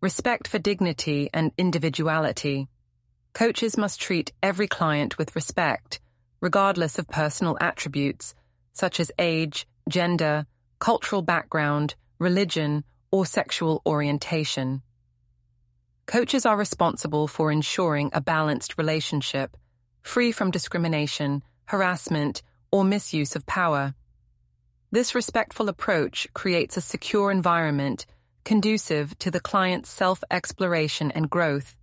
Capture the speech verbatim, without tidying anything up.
Respect for dignity and individuality. Coaches must treat every client with respect, regardless of personal attributes, such as age, gender, cultural background, religion, or sexual orientation. Coaches are responsible for ensuring a balanced relationship, free from discrimination, harassment, or misuse of power. This respectful approach creates a secure environment conducive to the client's self-exploration and growth,